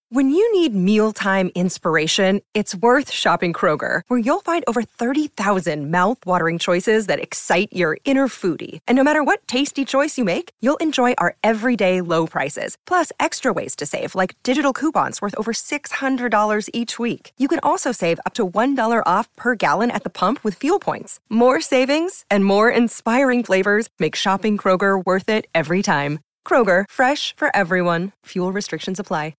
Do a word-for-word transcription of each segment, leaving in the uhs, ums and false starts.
When you need mealtime inspiration, it's worth shopping Kroger, where you'll find over thirty thousand mouth-watering choices that excite your inner foodie. And no matter what tasty choice you make, you'll enjoy our everyday low prices, plus extra ways to save, like digital coupons worth over six hundred dollars each week. You can also save up to one dollar off per gallon at the pump with fuel points. More savings and more inspiring flavors make shopping Kroger worth it every time. Kroger, fresh for everyone. Fuel restrictions apply.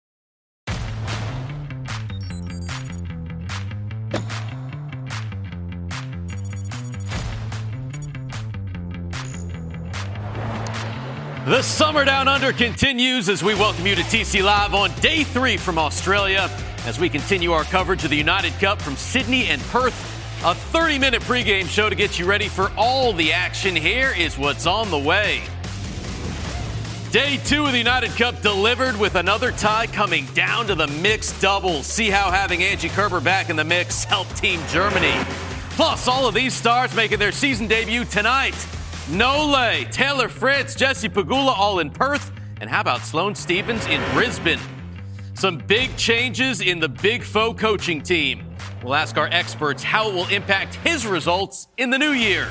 The Summer Down Under continues as we welcome you to T C Live on day three from Australia as we continue our coverage of the United Cup from Sydney and Perth. A thirty-minute pregame show to get you ready for all the action. Here is what's on the way. Day two of the United Cup delivered with another tie coming down to the mixed doubles. See how having Angie Kerber back in the mix helped Team Germany. Plus, all of these stars making their season debut tonight. Nole, Taylor Fritz, Jessie Pegula all in Perth. And how about Sloane Stephens in Brisbane? Some big changes in the Big Foe coaching team. We'll ask our experts how it will impact his results in the new year.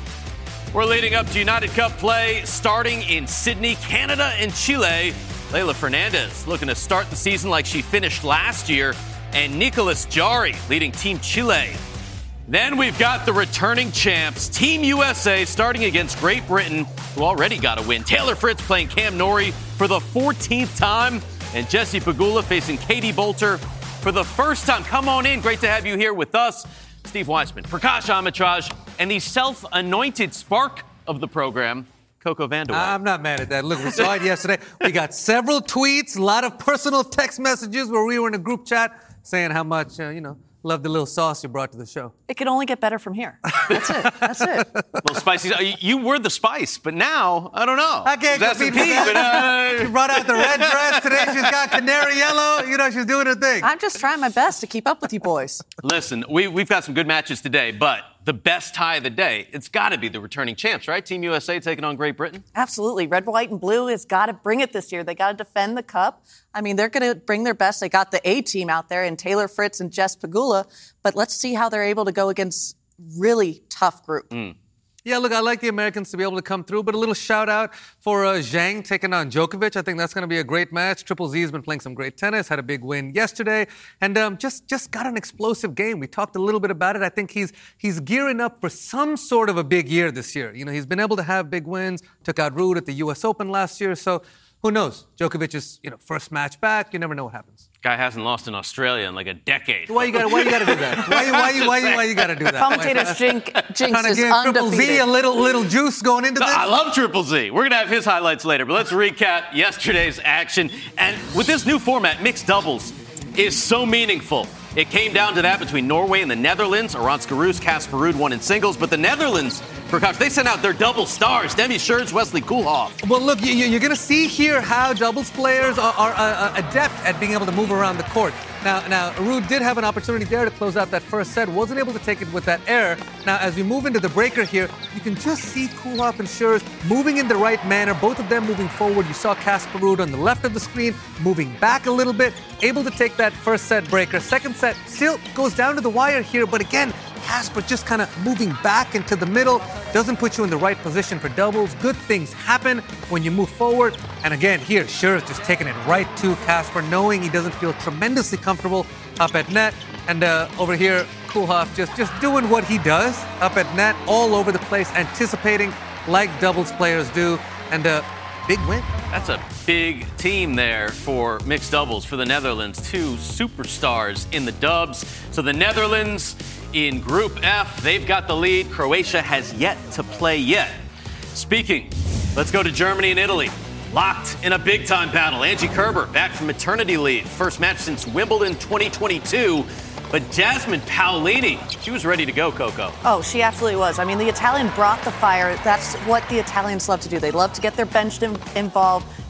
We're leading up to United Cup play starting in Sydney, Canada, and Chile. Leylah Fernandez looking to start the season like she finished last year. And Nicolas Jarry leading Team Chile. Then we've got the returning champs, Team U S A, starting against Great Britain, who already got a win. Taylor Fritz playing Cam Norrie for the fourteenth time, and Jessie Pegula facing Katie Bolter for the first time. Come on in. Great to have you here with us. Steve Weissman, Prakash Amitraj, and the self-anointed spark of the program, Coco Vanderwall. I'm not mad at that. Look, we saw it yesterday. We got several tweets, a lot of personal text messages where we were in a group chat saying how much, uh, you know, love the little sauce you brought to the show. It can only get better from here. That's it. That's it. A little spicy. You were the spice, but now, I don't know. I can't compete with that. She brought out the red dress today. She's got canary yellow. You know, she's doing her thing. I'm just trying my best to keep up with you boys. Listen, we, we've got some good matches today, but the best tie of the day, it's got to be the returning champs, right? Team U S A taking on Great Britain? Absolutely. Red, white, and blue has got to bring it this year. They got to defend the cup. I mean, they're going to bring their best. They got the A team out there in Taylor Fritz and Jess Pegula, but let's see how they're able to go against really tough group. Mm. Yeah, look, I like the Americans to be able to come through, but a little shout out for uh, Zhang taking on Djokovic. I think that's going to be a great match. Triple Z has been playing some great tennis, had a big win yesterday, and um, just just got an explosive game. We talked a little bit about it. I think he's he's gearing up for some sort of a big year this year. You know, he's been able to have big wins, took out Ruud at the U S Open last year, so who knows? Djokovic's, you know, first match back. You never know what happens. Guy hasn't lost in Australia in like a decade. Why you got? Why you got to do that? Why why why, why, why you got to do that? Commentators jinx, jinx Trying to is give undefeated. Triple Z a little little juice going into No, this. I love Triple Z. We're going to have his highlights later, but let's recap yesterday's action. And with this new format, mixed doubles is so meaningful. It came down to that between Norway and the Netherlands. Aranska Roos, Casper Ruud won in singles, but the Netherlands, Prakash, they sent out their double stars, Demi Scherz, Wesley Koolhof. Well, look, you, you're going to see here how doubles players are, are uh, adept at being able to move around the court. Now, now, Ruud did have an opportunity there to close out that first set, wasn't able to take it with that error. Now, as we move into the breaker here, you can just see Koolhof and Scherz moving in the right manner, both of them moving forward. You saw Casper Ruud on the left of the screen, moving back a little bit, able to take that first set breaker. Second set still goes down to the wire here, but again, Casper just kind of moving back into the middle, doesn't put you in the right position for doubles. Good things happen when you move forward. And again, here, Scherz just taking it right to Casper, knowing he doesn't feel tremendously comfortable up at net. And uh, over here, Koolhof just, just doing what he does up at net, all over the place, anticipating like doubles players do. And uh, big win. That's a big team there for mixed doubles for the Netherlands. Two superstars in the dubs. So the Netherlands in Group F, they've got the lead. Croatia has yet to play yet. Speaking, let's go to Germany and Italy. Locked in a big-time battle. Angie Kerber back from maternity leave. First match since Wimbledon twenty twenty-two. But Jasmine Paolini, she was ready to go, Coco. Oh, she absolutely was. I mean, the Italian brought the fire. That's what the Italians love to do. They love to get their bench involved,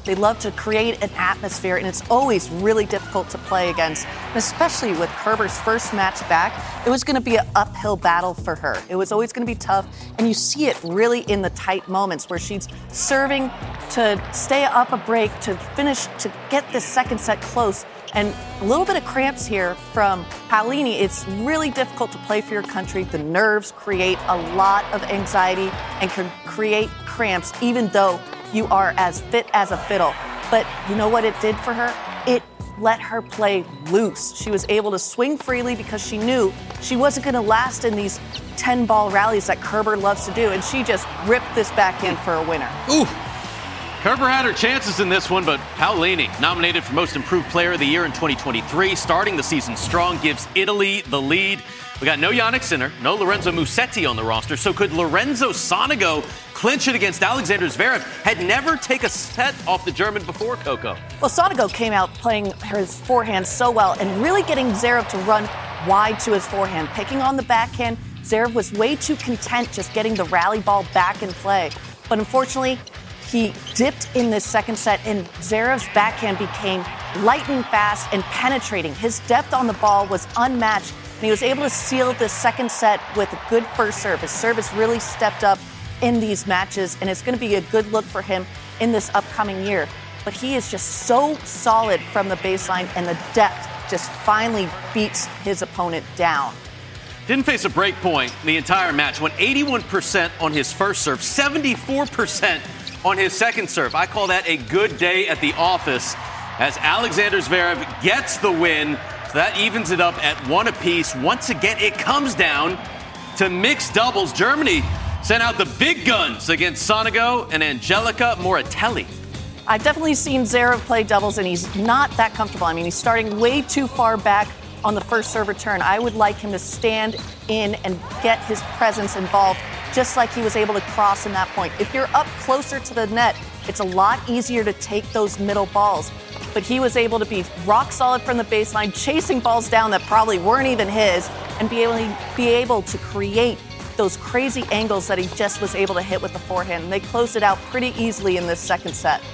They love to create an atmosphere, and it's always really difficult to play against. And especially with Kerber's first match back, it was going to be an uphill battle for her. It was always going to be tough, and you see it really in the tight moments where she's serving to stay up a break, to finish, to get this second set close. And a little bit of cramps here from Paolini. It's really difficult to play for your country. The nerves create a lot of anxiety and can create cramps, even though you are as fit as a fiddle. But you know what it did for her? It let her play loose. She was able to swing freely because she knew she wasn't going to last in these ten-ball rallies that Kerber loves to do, and she just ripped this backhand for a winner. Ooh. Kerber had her chances in this one, but Paolini, nominated for Most Improved Player of the Year in twenty twenty-three, starting the season strong, gives Italy the lead. We got no Jannik Sinner, no Lorenzo Musetti on the roster, so could Lorenzo Sonego clinch it against Alexander Zverev? Had never taken a set off the German before, Coco. Well, Sonego came out playing his forehand so well and really getting Zverev to run wide to his forehand, picking on the backhand. Zverev was way too content just getting the rally ball back in play. But unfortunately, he dipped in this second set, and Zverev's backhand became light and fast and penetrating. His depth on the ball was unmatched, and he was able to seal the second set with a good first serve. His serve has really stepped up in these matches, and it's going to be a good look for him in this upcoming year. But he is just so solid from the baseline, and the depth just finally beats his opponent down. Didn't face a break point the entire match. Went eighty-one percent on his first serve, seventy-four percent on his second serve. I call that a good day at the office as Alexander Zverev gets the win. So that evens it up at one apiece. Once again, it comes down to mixed doubles. Germany sent out the big guns against Sonego and Angelica Moratelli. I've definitely seen Zverev play doubles, and he's not that comfortable. I mean, he's starting way too far back on the first serve return. I would like him to stand in and get his presence involved, just like he was able to cross in that point. If you're up closer to the net, it's a lot easier to take those middle balls. But he was able to be rock solid from the baseline, chasing balls down that probably weren't even his, and be able to, be able to create those crazy angles that he just was able to hit with the forehand. And they closed it out pretty easily in this second set.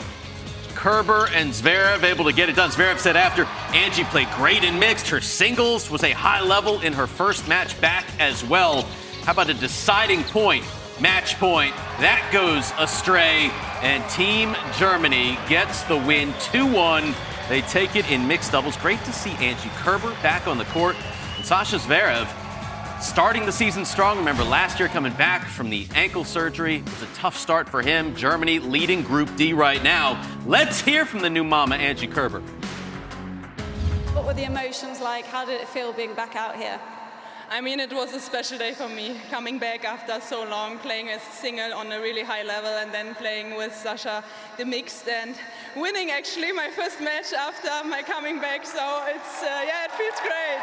Kerber and Zverev able to get it done. Zverev said after, Angie played great in mixed. Her singles was a high level in her first match back as well. How about a deciding point, match point? That goes astray, and Team Germany gets the win two one. They take it in mixed doubles. Great to see Angie Kerber back on the court. And Sasha Zverev starting the season strong. Remember, last year coming back from the ankle surgery. It was a tough start for him. Germany leading Group D right now. Let's hear from the new mama, Angie Kerber. What were the emotions like? How did it feel being back out here? I mean, it was a special day for me, coming back after so long, playing a single on a really high level, and then playing with Sasha the mixed, and winning actually my first match after my coming back. So it's, uh, yeah, it feels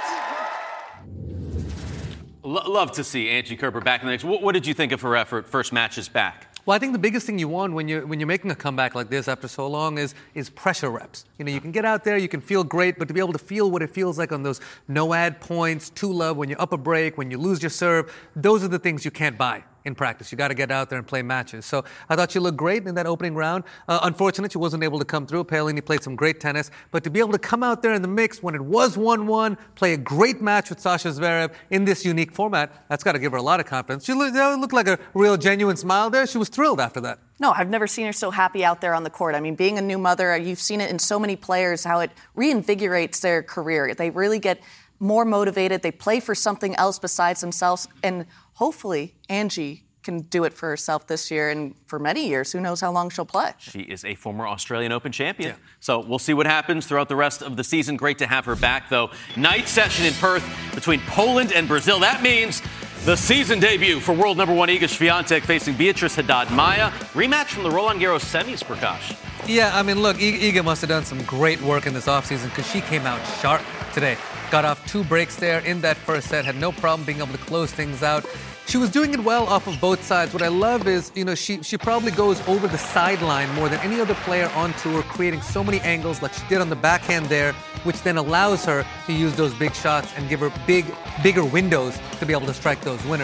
great. L- love to see Angie Kerber back in the mix. What, what did you think of her effort, first matches back? Well, I think the biggest thing you want when you're when you're making a comeback like this after so long is is pressure reps. You know, you can get out there, you can feel great, but to be able to feel what it feels like on those no-ad points, two love, when you're up a break, when you lose your serve, those are the things you can't buy in practice. You got to get out there and play matches. So I thought she looked great in that opening round. Uh, unfortunate she wasn't able to come through. Paolini played some great tennis, but to be able to come out there in the mix when it was one one, play a great match with Sasha Zverev in this unique format, that's got to give her a lot of confidence. She looked, looked like a real genuine smile there. She was thrilled after that. No, I've never seen her so happy out there on the court. I mean, being a new mother, you've seen it in so many players, how it reinvigorates their career. They really get more motivated. They play for something else besides themselves. And hopefully, Angie can do it for herself this year and for many years. Who knows how long she'll play? She is a former Australian Open champion. Yeah. So we'll see what happens throughout the rest of the season. Great to have her back, though. Night session in Perth between Poland and Brazil. That means the season debut for world number one Iga Swiatek facing Beatrice Haddad Maia. Rematch from the Roland Garros semis, Prakash. Yeah, I mean, look, I- Iga must have done some great work in this offseason because she came out sharp today. Got off two breaks there in that first set, had no problem being able to close things out. She was doing it well off of both sides. What I love is, you know, she she probably goes over the sideline more than any other player on tour, creating so many angles like she did on the backhand there, which then allows her to use those big shots and give her big, bigger windows to be able to strike those winners.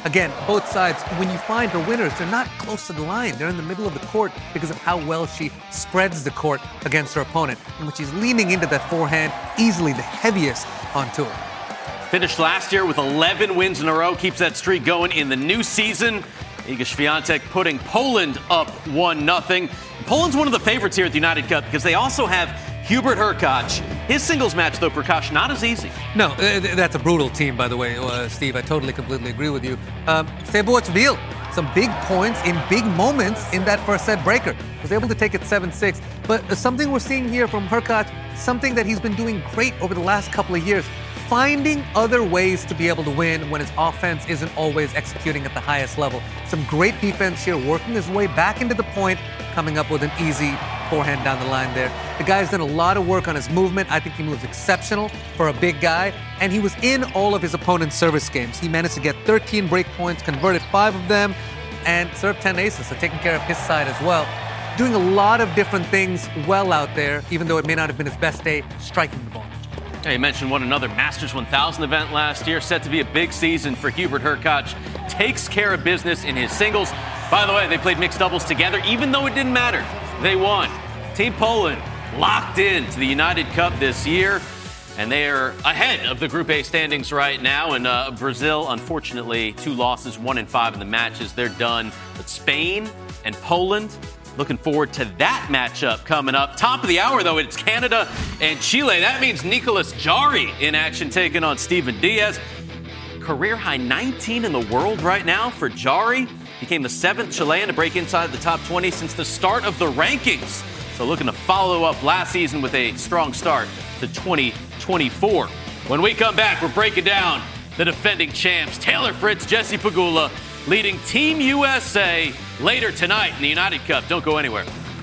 again, both sides, when you find her winners, they're not close to the line. They're in the middle of the court because of how well she spreads the court against her opponent. And when she's leaning into that forehand, easily the heaviest on tour. Finished last year with eleven wins in a row, keeps that streak going in the new season. Iga Świątek putting Poland up one nothing. Poland's one of the favorites here at the United Cup because they also have Hubert Hurkacz. His singles match, though, Prakash, not as easy. No, uh, that's a brutal team, by the way, uh, Steve. I totally, completely agree with you. Um, Sebovic some big points in big moments in that first set breaker. Was able to take it seven six. But uh, something we're seeing here from Hurkacz, something that he's been doing great over the last couple of years, finding other ways to be able to win when his offense isn't always executing at the highest level. Some great defense here, working his way back into the point, coming up with an easy forehand down the line there. The guy's done a lot of work on his movement. I think he moves exceptional for a big guy, and he was in all of his opponent's service games. He managed to get thirteen break points, converted five of them, and served ten aces, so taking care of his side as well. Doing a lot of different things well out there, even though it may not have been his best day striking the ball. Yeah, you mentioned won another Masters one thousand event last year. Set to be a big season for Hubert Hurkacz. Takes care of business in his singles. By the way, they played mixed doubles together. Even though it didn't matter, they won. Team Poland locked in to the United Cup this year. And they are ahead of the Group A standings right now. And uh, Brazil, unfortunately, two losses, one and five in the matches. They're done. But Spain and Poland, looking forward to that matchup coming up. Top of the hour, though, it's Canada and Chile. That means Nicolas Jarry in action taking on Steven Diaz. Career high nineteen in the world right now for Jarry. Became the seventh Chilean to break inside the top twenty since the start of the rankings. So looking to follow up last season with a strong start to twenty twenty-four. When we come back, we're breaking down the defending champs, Taylor Fritz, Jessie Pegula, leading Team U S A later tonight in the United Cup. Don't go anywhere.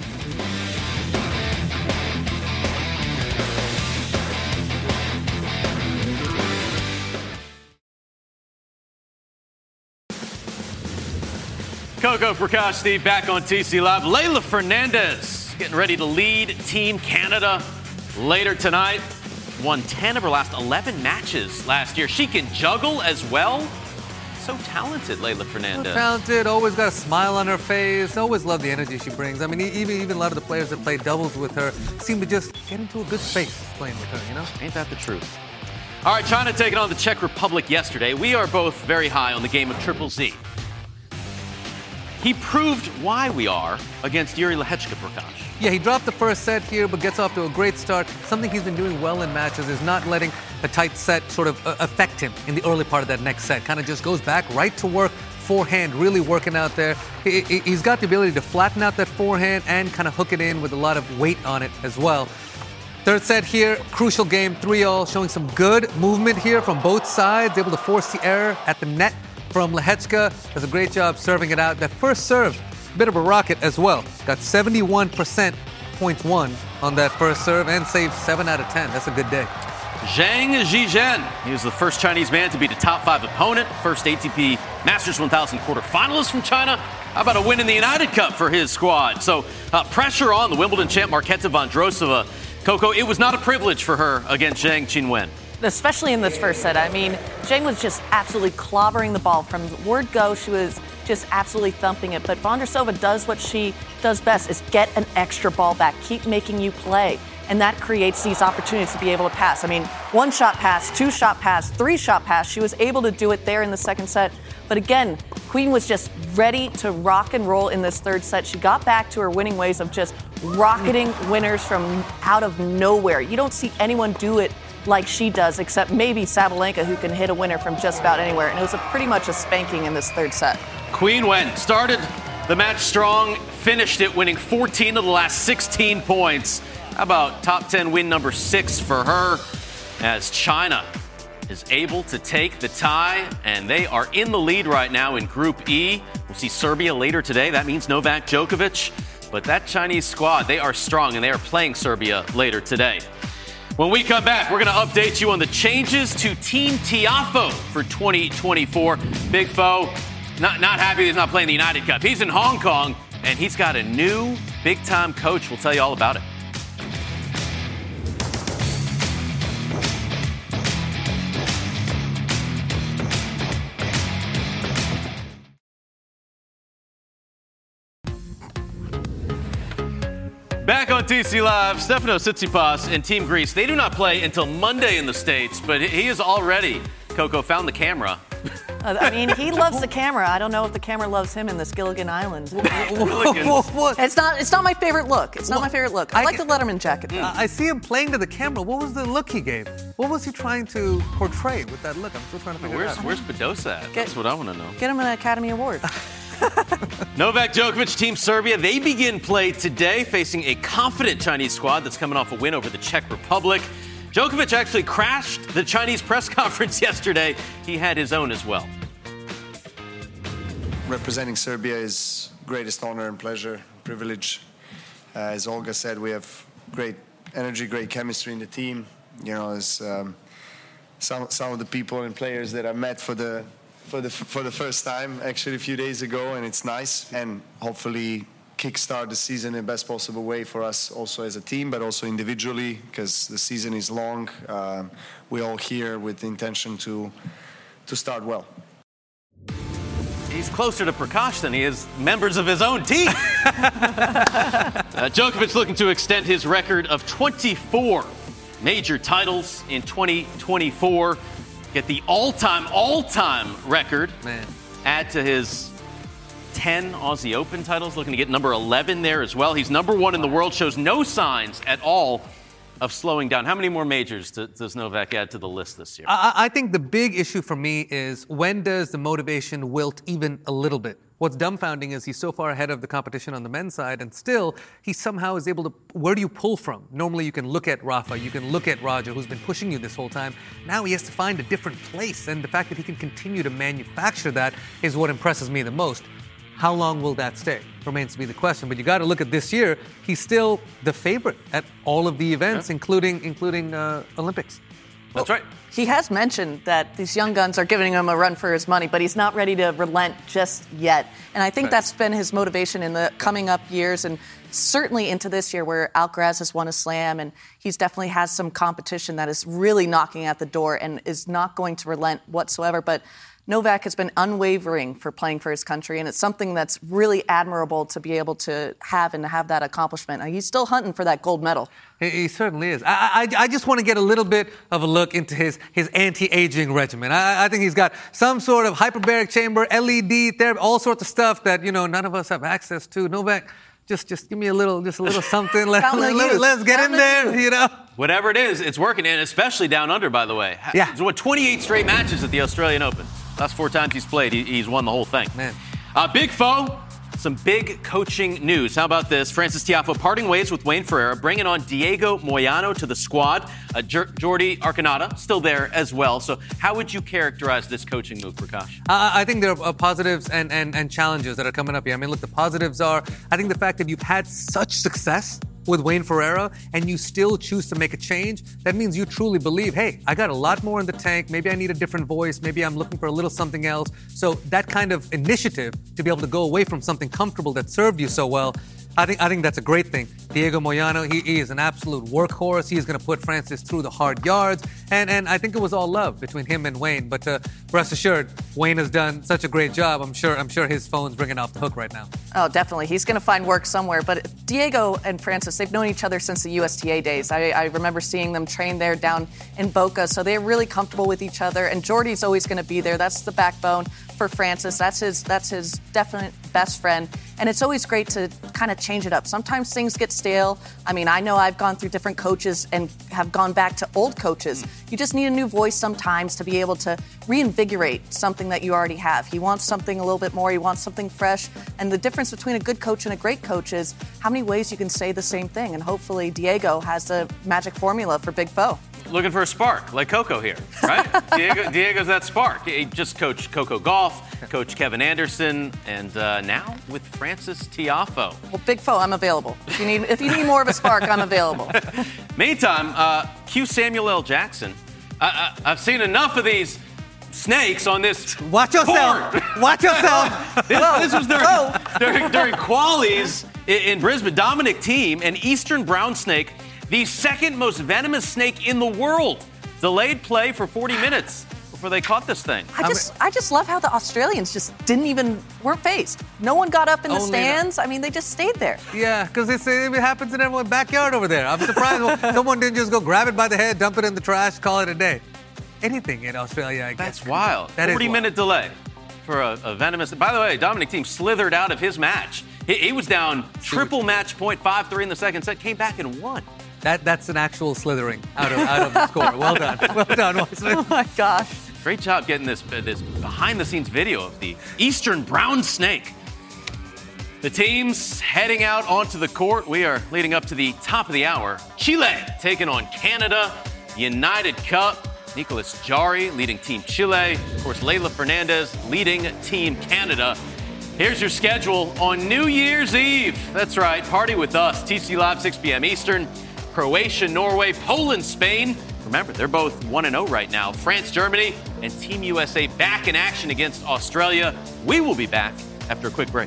Coco, Prakash, Steve back on T C Live. Leylah Fernandez getting ready to lead Team Canada later tonight. Won ten of her last eleven matches last year. She can juggle as well. So talented, Leylah Fernandez. So talented, always got a smile on her face. Always love the energy she brings. I mean, even even a lot of the players that play doubles with her seem to just get into a good space playing with her, you know? Ain't that the truth? All right, China taking on the Czech Republic yesterday. We are both very high on the game of Triple Z. He proved why we are against Jiri Lehečka, Prakash. Yeah, he dropped the first set here, but gets off to a great start. Something he's been doing well in matches is not letting a tight set sort of uh, affect him in the early part of that next set. Kind of just goes back right to work, forehand really working out there. He, he, he's got the ability to flatten out that forehand and kind of hook it in with a lot of weight on it as well. Third set here, crucial game, three all, showing some good movement here from both sides, able to force the error at the net from Lehečka. Does a great job serving it out. That first serve, bit of a rocket as well. Got seventy-one percent points won on that first serve and saved seven out of ten. That's a good day. Zhang Zhizhen. He was the first Chinese man to beat a top five opponent. First A T P Masters one thousand quarterfinalist from China. How about a win in the United Cup for his squad? So uh, pressure on the Wimbledon champ Marketa Vondrousova. Coco, it was not a privilege for her against Zhang Qinwen. Especially in this first set. I mean, Zhang was just absolutely clobbering the ball. From the word go, she was just absolutely thumping it. But Vondrousova does what she does best, is get an extra ball back, keep making you play. And that creates these opportunities to be able to pass. I mean, one shot pass, two shot pass, three shot pass. She was able to do it there in the second set. But again, Queen was just ready to rock and roll in this third set. She got back to her winning ways of just rocketing winners from out of nowhere. You don't see anyone do it like she does, except maybe Sabalenka, who can hit a winner from just about anywhere. And it was a pretty much a spanking in this third set. Queen Wen started the match strong, finished it winning fourteen of the last sixteen points. How about top ten win number six for her, as China is able to take the tie, and they are in the lead right now in Group E. We'll see Serbia later today. That means Novak Djokovic. But that Chinese squad, they are strong, and they are playing Serbia later today. When we come back, we're going to update you on the changes to Team Tiafoe for twenty twenty-four. Big Foe, not, not happy he's not playing the United Cup. He's in Hong Kong, and he's got a new big-time coach. We'll tell you all about it. Back on T C Live, Stefanos Tsitsipas and Team Greece, they do not play until Monday in the States, but he is already, Coco, found the camera. Uh, I mean, he loves the camera. I don't know if the camera loves him in the Gilligan Islands. It's not It's not my favorite look. It's not my favorite look. I, I like the Letterman jacket, though. Uh, I see him playing to the camera. What was the look he gave? What was he trying to portray with that look? I'm still trying to figure where's, it out. Where's Badosa at? Get, That's what I want to know. Get him an Academy Award. Novak Djokovic, Team Serbia, they begin play today facing a confident Chinese squad that's coming off a win over the Czech Republic. Djokovic actually crashed the Chinese press conference yesterday. He had his own as well. Representing Serbia is greatest honor and pleasure, privilege. Uh, as Olga said, we have great energy, great chemistry in the team. You know, as um, some some of the people and players that I met for the for the for the first time actually a few days ago, and it's nice. And hopefully kickstart the season in the best possible way for us, also as a team, but also individually, because the season is long. Um, we're all here with the intention to to start well. He's closer to Prakash than he is members of his own team. uh, Djokovic looking to extend his record of twenty-four major titles in twenty twenty-four. Get the all-time, all-time record. Man. Add to his ten Aussie Open titles. Looking to get number eleven there as well. He's number one in the world. Shows no signs at all of slowing down. How many more majors does Novak add to the list this year? I, I think the big issue for me is when does the motivation wilt even a little bit? What's dumbfounding is he's so far ahead of the competition on the men's side, and still he somehow is able to. Where do you pull from? Normally you can look at Rafa, you can look at Roger, who's been pushing you this whole time. Now he has to find a different place, and the fact that he can continue to manufacture that is what impresses me the most. How long will that stay? Remains to be the question. But you got to look at this year. He's still the favorite at all of the events, yeah. including including uh, Olympics. That's right. He has mentioned that these young guns are giving him a run for his money, but he's not ready to relent just yet. And I think right. that's been his motivation in the coming up years, and certainly into this year where Alcaraz has won a slam, and he's definitely has some competition that is really knocking at the door and is not going to relent whatsoever. But Novak has been unwavering for playing for his country, and it's something that's really admirable to be able to have and to have that accomplishment. And he's still hunting for that gold medal. He, he certainly is. I, I, I just want to get a little bit of a look into his, his anti-aging regimen. I, I think he's got some sort of hyperbaric chamber, L E D therapy, all sorts of stuff that, you know, none of us have access to. Novak, just just give me a little, just a little something. Let, let, let, let's get in there, you know. Whatever it is, it's working, and especially down under, by the way. Yeah. It's what, twenty-eight straight matches at the Australian Open. Last four times he's played, he, he's won the whole thing. Man. Uh, big foe, some big coaching news. How about this? Frances Tiafoe parting ways with Wayne Ferreira, bringing on Diego Moyano to the squad. Uh, J- Jordi Arconada still there as well. So how would you characterize this coaching move, Prakash? Uh, I think there are uh, positives and, and, and challenges that are coming up here. I mean, look, the positives are, I think the fact that you've had such success with Wayne Ferreira and you still choose to make a change, that means you truly believe, hey, I got a lot more in the tank. Maybe I need a different voice. Maybe I'm looking for a little something else. So that kind of initiative to be able to go away from something comfortable that served you so well, I think I think that's a great thing. Diego Moyano, he, he is an absolute workhorse. He is going to put Francis through the hard yards. And and I think it was all love between him and Wayne. But uh, rest assured, Wayne has done such a great job. I'm sure I'm sure his phone's ringing off the hook right now. Oh, definitely. He's going to find work somewhere. But Diego and Francis, they've known each other since the U S T A days. I, I remember seeing them train there down in Boca. So they're really comfortable with each other. And Jordi's always going to be there. That's the backbone for Francis. That's his that's his definite best friend. And it's always great to kind of change it up. Sometimes things get stale. I mean, I know I've gone through different coaches and have gone back to old coaches. Mm. You just need a new voice sometimes to be able to reinvigorate something that you already have. He wants something a little bit more. He wants something fresh. And the difference between a good coach and a great coach is how many ways you can say the same thing. And hopefully Diego has the magic formula for Big Foe. Looking for a spark, like Coco here, right? Diego, Diego's that spark. He just coached Coco Gauff, coached Kevin Anderson, and uh, now with Frances Tiafoe. Well, Big Foe, I'm available. If you need, if you need more of a spark, I'm available. Meantime, uh, Q Samuel L. Jackson. I, I, I've seen enough of these snakes on this. Watch yourself. Board. Watch yourself. this, this was during, during, during qualies in, in Brisbane. Dominic Thiem, an eastern brown snake, the second most venomous snake in the world, delayed play for forty minutes. before they caught this thing. I just, I just love how the Australians just didn't even weren't phased. No one got up in the Only stands. I mean, they just stayed there. Yeah, because it happens in everyone's backyard over there. I'm surprised someone didn't just go grab it by the head, dump it in the trash, call it a day. Anything in Australia, I guess. That's wild. That is forty-minute delay for a, a venomous. By the way, Dominic Thiem slithered out of his match. He, he was down triple match point five three in the second set, came back and won. That that's an actual slithering out of out of the score. Well done, well done, Weissman. Oh my gosh! Great job getting this uh, this behind-the-scenes video of the Eastern brown snake. The teams heading out onto the court. We are leading up to the top of the hour. Chile taking on Canada. United Cup. Nicolas Jarry leading Team Chile. Of course, Leylah Fernandez leading Team Canada. Here's your schedule on New Year's Eve. That's right, party with us. T C Live, six p.m. Eastern. Croatia, Norway, Poland, Spain. Remember, they're both one and oh right now. France, Germany, and Team U S A back in action against Australia. We will be back after a quick break.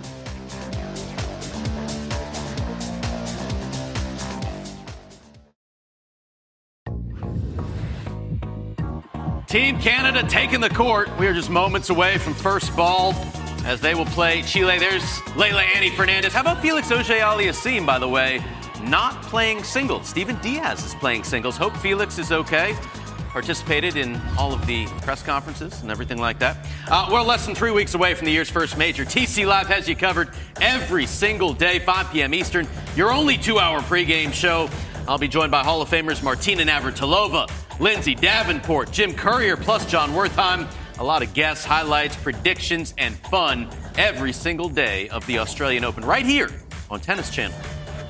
Team Canada taking the court. We are just moments away from first ball as they will play Chile. There's Leylah Annie Fernandez. How about Felix Auger-Aliassime, by the way? Not playing singles. Steven Diaz is playing singles. Hope Felix is okay. Participated in all of the press conferences and everything like that. Uh, we're less than three weeks away from the year's first major. T C Live has you covered every single day, five p.m. Eastern. Your only two-hour pregame show. I'll be joined by Hall of Famers Martina Navratilova, Lindsay Davenport, Jim Courier, plus John Wertheim. A lot of guests, highlights, predictions, and fun every single day of the Australian Open right here on Tennis Channel.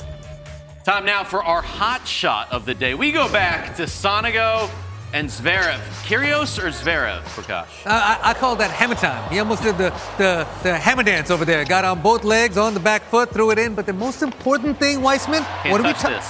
Time now for our hot shot of the day. We go back to Sonego and Zverev. Kyrgios or Zverev, Prakash? Uh, I, I call that hammer time. He almost did the, the, the hammer dance over there. Got on both legs, on the back foot, threw it in. But the most important thing, Weissman, Can't what do we touch ta- this.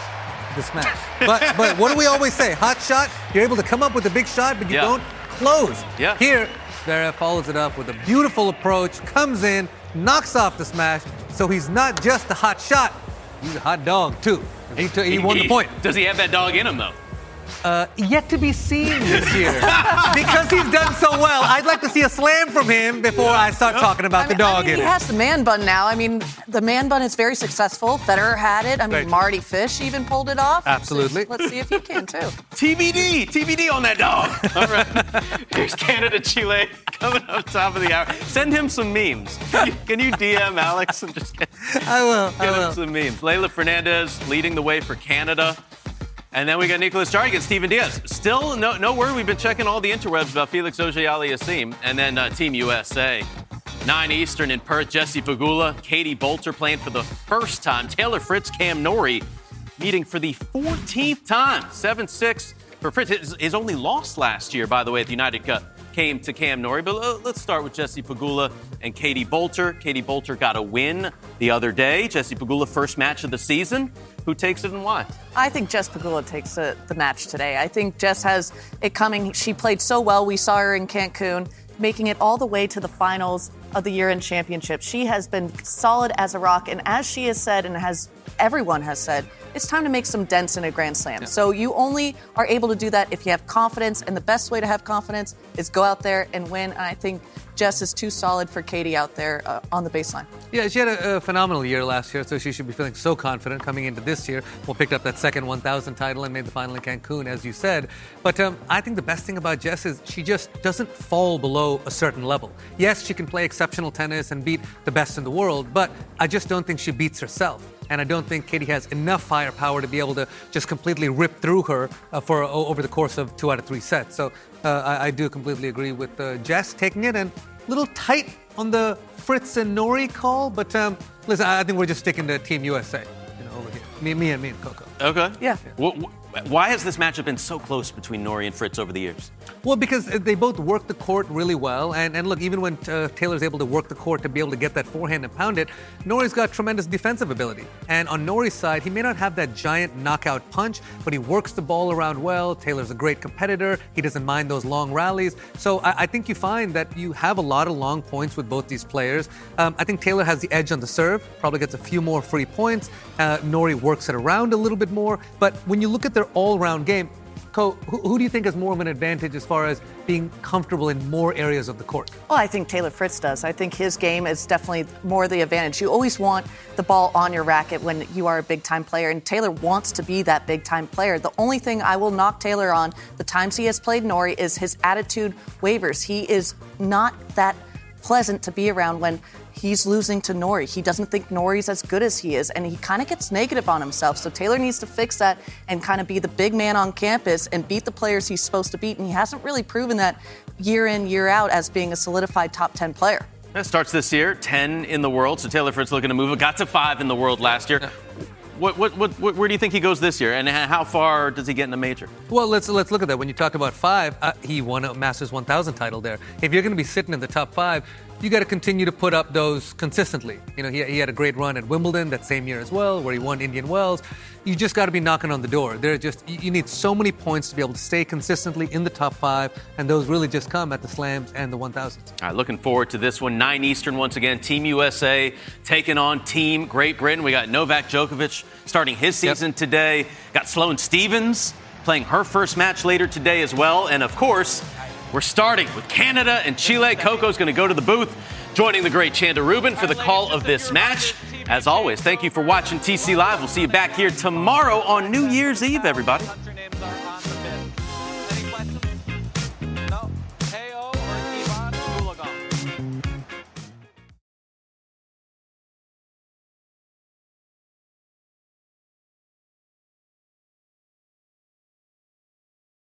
The smash. but but what do we always say? Hot shot. You're able to come up with a big shot, but you Yeah. don't close. Yeah. Here, Zverev follows it up with a beautiful approach, comes in, knocks off the smash. So he's not just a hot shot. He's a hot dog, too. He, t- he won the point. Does he have that dog in him, though? Uh, yet to be seen this year. Because he's done so well, I'd like to see a slam from him before I start talking about I mean, the dog I mean, in he it. has the man bun now. I mean, the man bun is very successful. Federer had it. I mean, Right. Marty Fish even pulled it off. Absolutely. Let's see if he can, too. T B D, T B D on that dog. All right. Here's Canada, Chile coming up top of the hour. Send him some memes. Can you, can you D M Alex and just get, I will. get I him will. some memes? Leylah Fernandez leading the way for Canada. And then we got Nicolas Jarry against Steven Diaz. Still no no word. We've been checking all the interwebs about Felix Auger-Aliassime. And then uh, Team U S A. nine Eastern in Perth, Jessie Pegula, Katie Bolter playing for the first time. Taylor Fritz, Cam Norrie meeting for the fourteenth time. seven six for Fritz. His, his only loss last year, by the way, at the United Cup came to Cam Norrie. But uh, let's start with Jessie Pegula and Katie Bolter. Katie Bolter got a win the other day. Jessie Pegula, first match of the season. Who takes it and why? I think Jess Pegula takes the, the match today. I think Jess has it coming. She played so well. We saw her in Cancun, making it all the way to the finals of the year-end championship. She has been solid as a rock, and as she has said, and has everyone has said, it's time to make some dents in a Grand Slam. Yeah. So you only are able to do that if you have confidence, and the best way to have confidence is go out there and win. And I think Jess is too solid for Katie out there uh, on the baseline. Yeah, she had a, a phenomenal year last year, so she should be feeling so confident coming into this year. Well, picked up that second one thousand title and made the final in Cancun, as you said. But um, I think the best thing about Jess is she just doesn't fall below a certain level. Yes, she can play exceptional tennis and beat the best in the world, but I just don't think she beats herself. And I don't think Katie has enough firepower to be able to just completely rip through her uh, for uh, over the course of two out of three sets. So uh, I, I do completely agree with uh, Jess taking it, and a little tight on the Fritz and Norrie call. But um, listen, I think we're just sticking to Team U S A, you know, over here. Me, me and me and Coco. Okay. Yeah. Wh- wh- Why has this matchup been so close between Norrie and Fritz over the years? Well, because they both work the court really well. And, and look, even when uh, Taylor's able to work the court to be able to get that forehand and pound it, Norrie's got tremendous defensive ability. And on Norrie's side, he may not have that giant knockout punch, but he works the ball around well. Taylor's a great competitor. He doesn't mind those long rallies. So I, I think you find that you have a lot of long points with both these players. Um, I think Taylor has the edge on the serve, probably gets a few more free points. Uh, Norrie works it around a little bit more. But when you look at their all-around game, Ko, who, who do you think has more of an advantage as far as being comfortable in more areas of the court? Well, I think Taylor Fritz does. I think his game is definitely more the advantage. You always want the ball on your racket when you are a big-time player, and Taylor wants to be that big-time player. The only thing I will knock Taylor on the times he has played Norrie is his attitude wavers. He is not that pleasant to be around when he's losing to Norrie. He doesn't think Norrie's as good as he is, and he kind of gets negative on himself. So Taylor needs to fix that and kind of be the big man on campus and beat the players he's supposed to beat. And he hasn't really proven that year in, year out as being a solidified top ten player. That starts this year, ten in the world. So Taylor Fritz looking to move it. Got to five in the world last year. What, what, what, what, where do you think he goes this year, and how far does he get in a major? Well, let's let's look at that. When you talk about five, uh, he won a Masters one thousand title there. If you're going to be sitting in the top five, you got to continue to put up those consistently. You know, he, he had a great run at Wimbledon that same year as well, where he won Indian Wells. You just got to be knocking on the door. There just you, you need so many points to be able to stay consistently in the top five, and those really just come at the slams and the one thousands. All right, looking forward to this one. nine Eastern once again. Team U S A taking on Team Great Britain. We got Novak Djokovic starting his season yep. today. Got Sloane Stephens playing her first match later today as well. And, of course, we're starting with Canada and Chile. Coco's going to go to the booth, joining the great Chanda Rubin for the call of this match. As always, thank you for watching T C Live. We'll see you back here tomorrow on New Year's Eve, everybody.